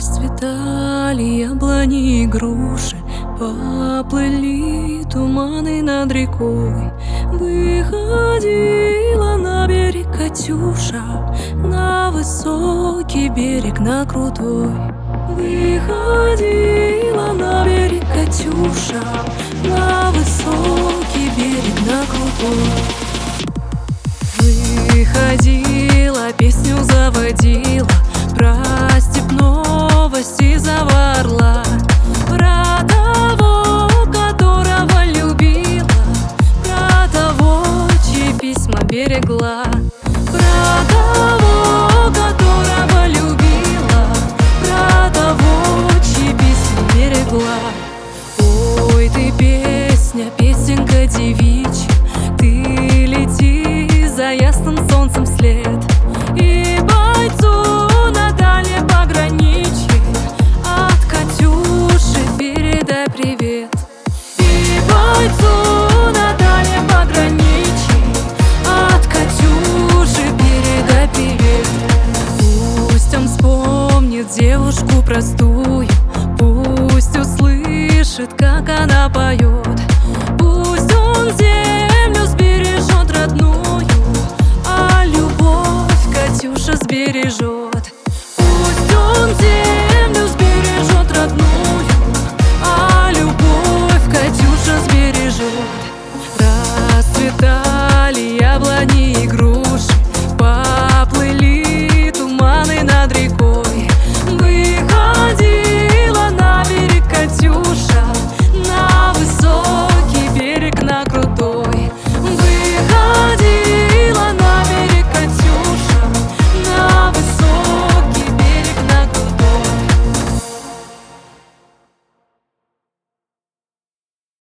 Расцветали яблони и груши, поплыли туманы над рекой. Выходила на берег Катюша, на высокий берег, на крутой. Выходила на берег Катюша, на высокий берег, на крутой. Выходила, песню заводила про степного сизого орла, про того, которого любила, про того, чьи письма берегла, про того, которого любила, про того, чьи письма берегла. Ой, ты песня, песенка девичья, ты лети за ясным солнцем вслед, и бойцу на дальнем пограничье от Катюши передай привет. И бойцу на дальнем пограничье от Катюши передай привет. Пусть он вспомнит девушку простую, пусть услышит, как она поет, пусть он землю сбережет родную, а любовь Катюша сбережет.